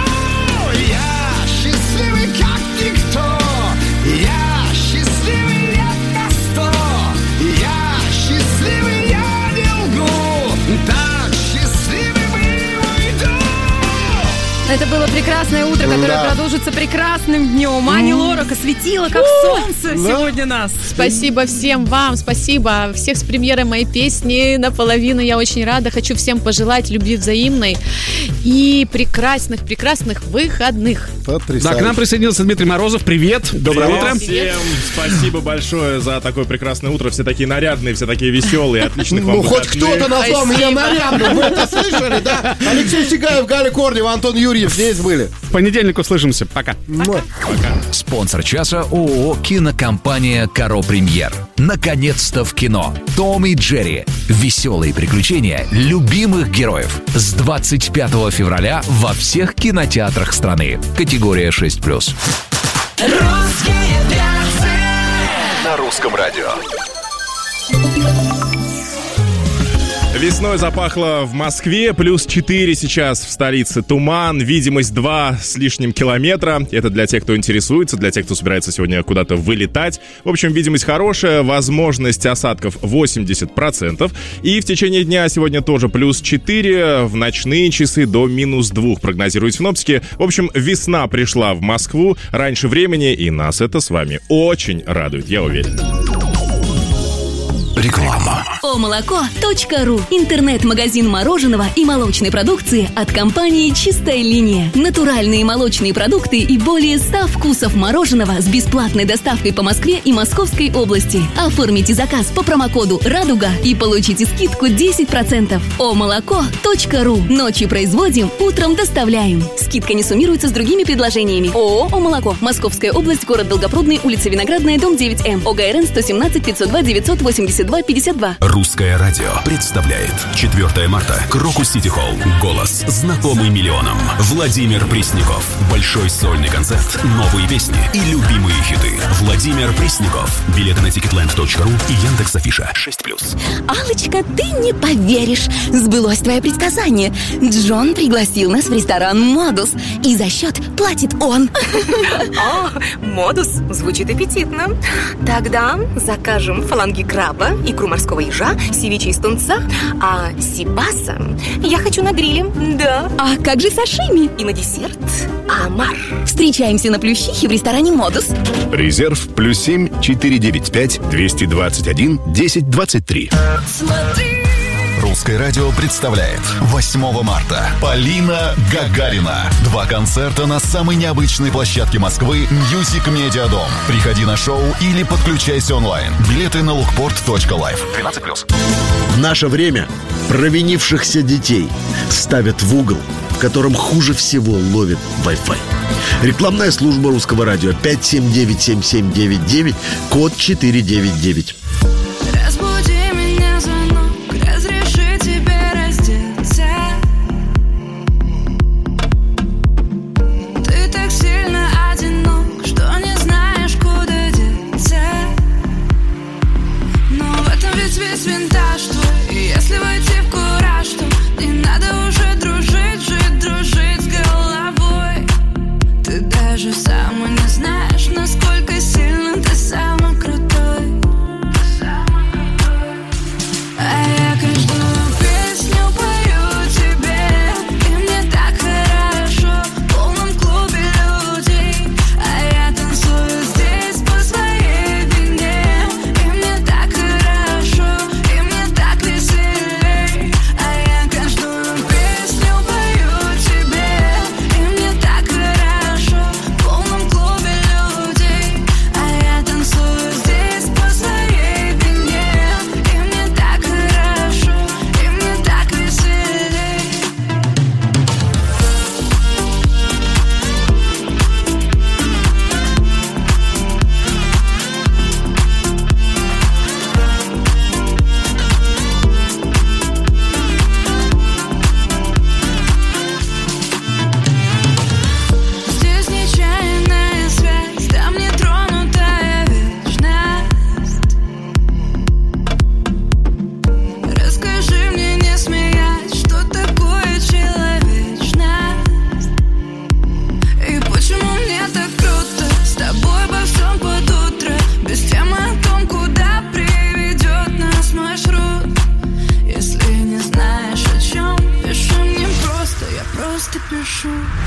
Я счастливый, как никто. Я счастливый лет на 100. Я счастливый, я не лгу. Так счастливый был уйду. Это было прекрасное утро, которое продолжится прекрасным днем. Ани Лорак осветила, как солнце сегодня нас. Спасибо всем вам, спасибо. Всех с премьерой моей песни наполовину. Я очень рада. Хочу всем пожелать любви взаимной и прекрасных выходных. Потрясающе. Да, к нам присоединился Дмитрий Морозов. Привет. Доброе утро. Всем спасибо большое за такое прекрасное утро. Все такие нарядные, все такие веселые. Отличных вам выходных. Хоть кто-то назвал меня нарядным. Вы это слышали, да? Алексей Сигаев, Галя Корнева, Антон Юрьев здесь были. В понедельник услышимся. Пока. Спонсор часа ООО «Кинокомпания Каро Премьер». Наконец-то в кино. Том и Джерри. Веселые приключения любимых героев. С 25 февраля во всех кинотеатрах страны. Категория 6+. Русские перцы на русском радио. Весной запахло в Москве, плюс 4 сейчас в столице. Туман, видимость 2 с лишним километра. Это для тех, кто интересуется, для тех, кто собирается сегодня куда-то вылетать. В общем, видимость хорошая, возможность осадков 80%. И в течение дня сегодня тоже плюс 4, в ночные часы до минус 2 прогнозируют синоптики. В общем, весна пришла в Москву раньше времени, и нас это с вами очень радует, я уверен. Реклама. Омолоко.ру. Интернет-магазин мороженого и молочной продукции от компании «Чистая линия». Натуральные молочные продукты и более 100 вкусов мороженого с бесплатной доставкой по Москве и Московской области. Оформите заказ по промокоду «Радуга» и получите скидку 10%. Омолоко.ру. Ночью производим, утром доставляем. Скидка не суммируется с другими предложениями. ООО «Омолоко». Московская область, город Долгопрудный, улица Виноградная, дом 9М. ОГРН 117 502 982 52. Русское радио представляет 4 марта. Крокус-Сити Холл. Голос, знакомый миллионам. Владимир Пресняков. Большой сольный концерт, новые песни и любимые хиты. Владимир Пресняков. Билеты на ticketland.ru и Яндекс.Афиша 6+. Аллочка, ты не поверишь. Сбылось твое предсказание. Джон пригласил нас в ресторан «Модус». И за счет платит он. О, «Модус» звучит аппетитно. Тогда закажем фаланги краба, икру морского ежа, севиче из тунца, а сибаса я хочу на гриле. Да. А как же сашими? И на десерт омар. Встречаемся на Плющихе в ресторане «Модус». Резерв +7 495 221 1023. Смотри. Русское Русское радио представляет 8 марта Полина Гагарина. 2 концерта на самой необычной площадке Москвы Music Media Dome. Приходи на шоу или подключайся онлайн. Билеты на lookport.life. 12+. В наше время провинившихся детей ставят в угол, в котором хуже всего ловит Wi-Fi. Рекламная служба Русского радио 579-7799, код 499. Разбуди меня звонок, разреши тебе раздеться. Ты так сильно одинок, что не знаешь, куда деться. Но в этом ведь весь винтаж твой. И если войти в кураж, то не надо уже дружить, дружить с головой. Ты даже сам не знаешь, насколько сильно ты самый крутой. А я каждую песню пою тебе, и мне так хорошо в полном клубе людей. А я танцую здесь по своей вине, и мне так хорошо, и мне так веселей. А я каждую песню пою тебе, и мне так хорошо в полном клубе людей. А я танцую здесь по своей вине, и мне так хорошо, и мне так веселей. Здесь нечаянная связь, там нетронутая вечность. Расскажи мне, не смеясь, что такое человечность. И почему мне так круто с тобой обо всем под утро, без темы о том, куда приведет нас маршрут. Если не знаешь, о чем, пиши мне просто, я просто пишу.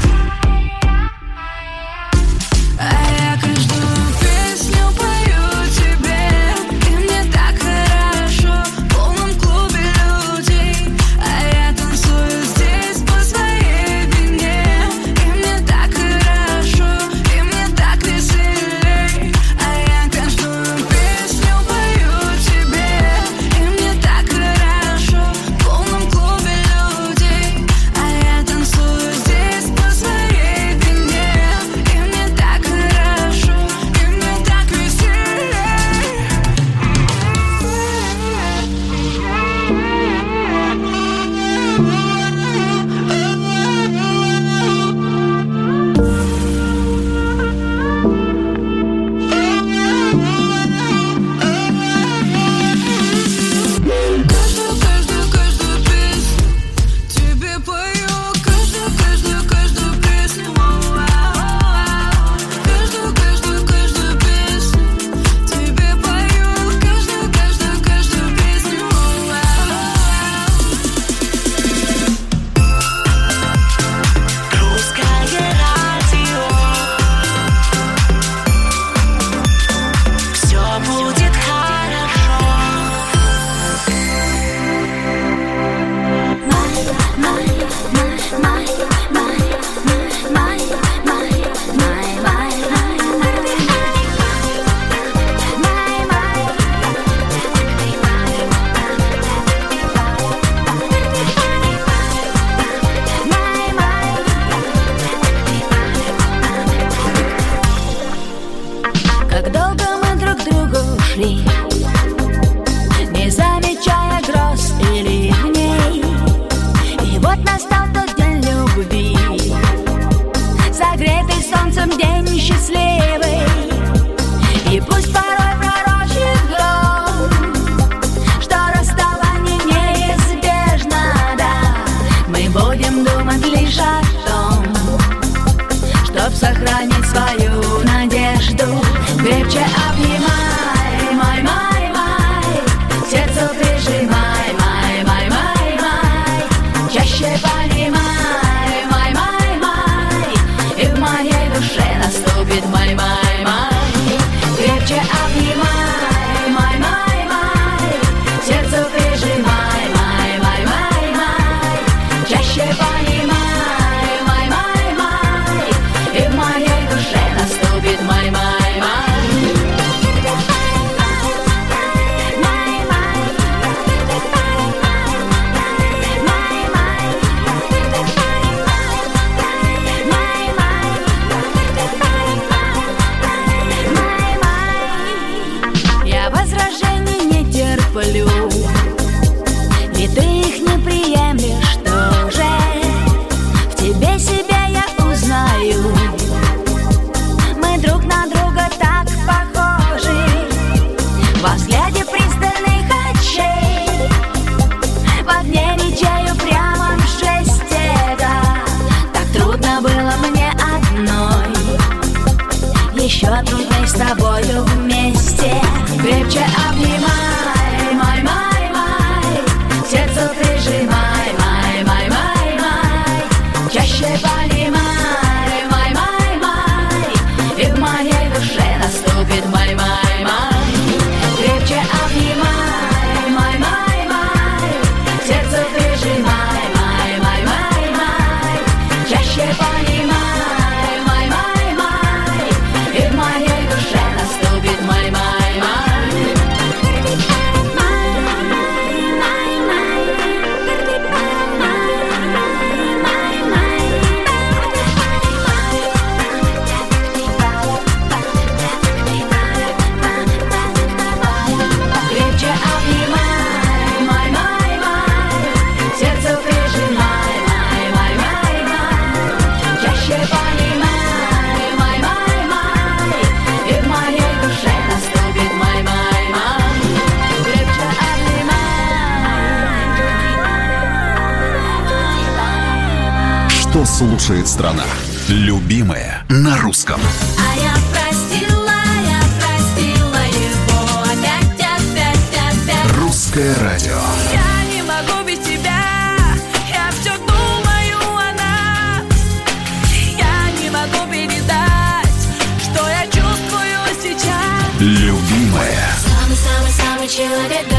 А я каждую песню пою тебе, и мне так хорошо в полном клубе людей. А я танцую здесь по своей вине, и мне так хорошо, и мне так веселей. А я каждую песню пою тебе, и мне так хорошо в полном клубе людей. А я танцую здесь по своей вине, и мне так хорошо, и мне так веселей. Каждую песню тебе пою, каждую песню. Каждую песню тебе пою, каждую песню. Русское радио. Все будет хорошо. Как долго мы друг к другу шли, не замечая гроз и ливней. И вот настал тот день любви, согретый солнцем день счастливый. И пусть порой пророчит гром, что расставание неизбежно, да, мы будем думать лишь о том, чтоб сохранить свою надежду. Крепче обнимай, май, май, май, к сердцу прижимай, май, май, май, май, чаще понимай, май, май, май, и в моей душе наступит май, май, май. Крепче обнимай, май, май, май, к сердцу прижимай, май, май, май. что слушает страна. Любимая на русском. А я простила его опять. Русское радио. Я не могу без тебя, я все думаю о нас. Я не могу передать, что я чувствую сейчас. Любимая. Самый-самый-самый человек.